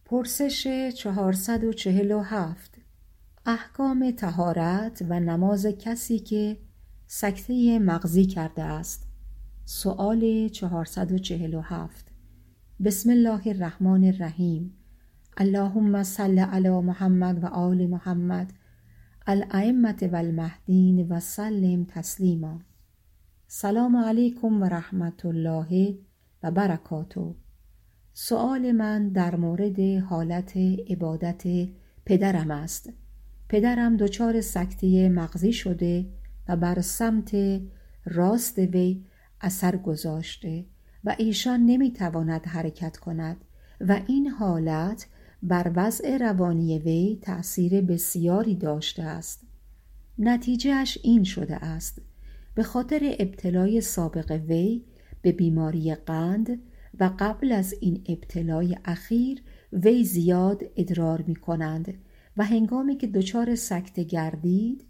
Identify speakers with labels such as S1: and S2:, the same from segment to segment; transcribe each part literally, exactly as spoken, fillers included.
S1: پرسش چهارصد و چهل و هفت. احکام طهارت و نماز کسی که سکته مغزی کرده است. سؤال چهارصد و چهل و هفت. بسم الله الرحمن الرحیم. اللهم صل علی محمد و آل محمد الائمة و المهدین و سلم تسلیما. سلام علیکم و رحمت الله و برکاته. سؤال من در مورد حالت عبادت پدرم است. پدرم دچار سکته مغزی شده و بر سمت راست وی اثر گذاشته و ایشان نمیتواند حرکت کند و این حالت بر وضع روانی وی تأثیر بسیاری داشته است. نتیجهش این شده است: به خاطر ابتلای سابق وی به بیماری قند و قبل از این ابتلای اخیر وی زیاد ادرار می کنند و هنگامی که دچار سکته گردید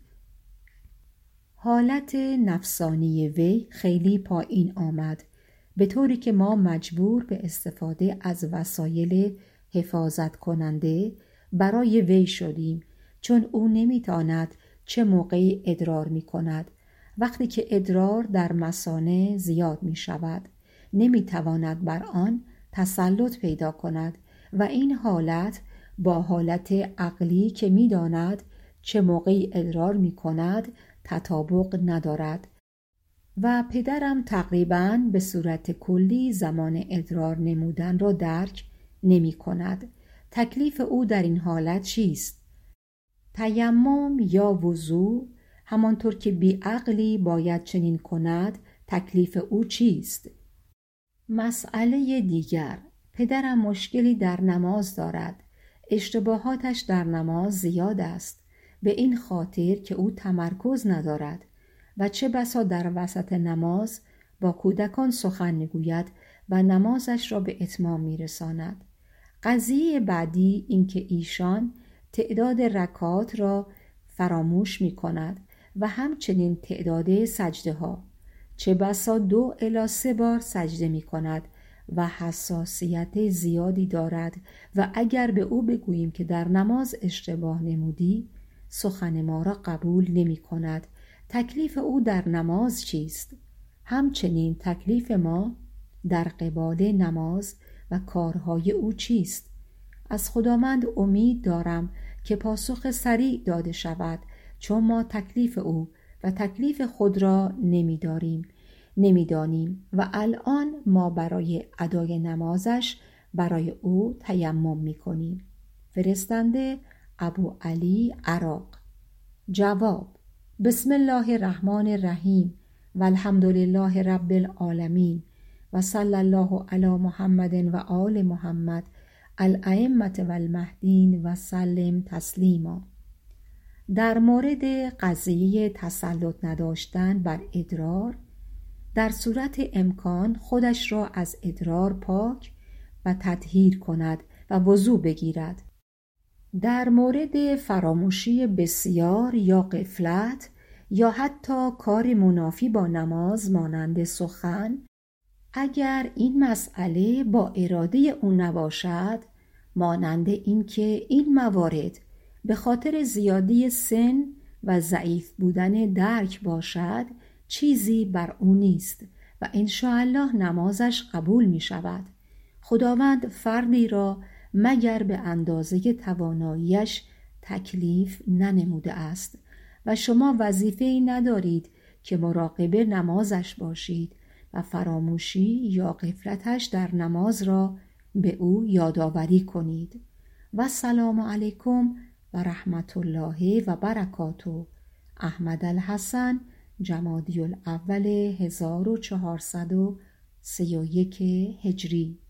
S1: حالت نفسانی وی خیلی پایین آمد، به طوری که ما مجبور به استفاده از وسایل حفاظت کننده برای وی شدیم، چون او نمی‌داند چه موقعی ادرار می کند. وقتی که ادرار در مثانه زیاد می شود نمی تواند بر آن تسلط پیدا کند و این حالت با حالت عقلی که می داند چه موقعی ادرار می کند تطابق ندارد و پدرم تقریباً به صورت کلی زمان ادرار نمودن را درک نمی کند. تکلیف او در این حالت چیست؟ تیمم یا وضو؟ همانطور که بیعقلی باید چنین کند، تکلیف او چیست؟ مسئله دیگر، پدرم مشکلی در نماز دارد. اشتباهاتش در نماز زیاد است، به این خاطر که او تمرکز ندارد و چه بسا در وسط نماز با کودکان سخن میگوید و نمازش را به اتمام میرساند. قضیه بعدی این که ایشان تعداد رکعات را فراموش می کند و همچنین تعداد سجده ها. چه بسا دو الی سه بار سجده می کند و حساسیت زیادی دارد و اگر به او بگوییم که در نماز اشتباه نمودی، سخن ما را قبول نمی کند. تکلیف او در نماز چیست؟ همچنین تکلیف ما در قبال نماز و کارهای او چیست؟ از خداوند امید دارم که پاسخ سریع داده شود، چون ما تکلیف او و تکلیف خود را نمی‌داریم نمی‌دانیم و الان ما برای ادای نمازش برای او تیمم می‌کنیم. فرستنده ابو علی عراق. جواب: بسم الله الرحمن الرحیم و الحمد لله رب العالمین و صلی الله علی محمد و آل محمد الائمة و المهدین و سلم تسلیما. در مورد قضیه تسلط نداشتن بر ادرار، در صورت امکان خودش را از ادرار پاک و تطهیر کند و وضو بگیرد. در مورد فراموشی بسیار یا غفلت یا حتی کار منافی با نماز مانند سخن، اگر این مسئله با اراده او نباشد، مانند این که این موارد به خاطر زیادی سن و ضعیف بودن درک باشد، چیزی بر او نیست و انشاءالله نمازش قبول می شود. خداوند فردی را مگر به اندازه تواناییش تکلیف ننموده است و شما وظیفه‌ای ندارید که مراقب نمازش باشید و فراموشی یا غفلتش در نماز را به او یادآوری کنید. و سلام علیکم و رحمت الله و برکاته. احمد الحسن، جمادی الاول هزار و چهارصد و سی و یک هجری.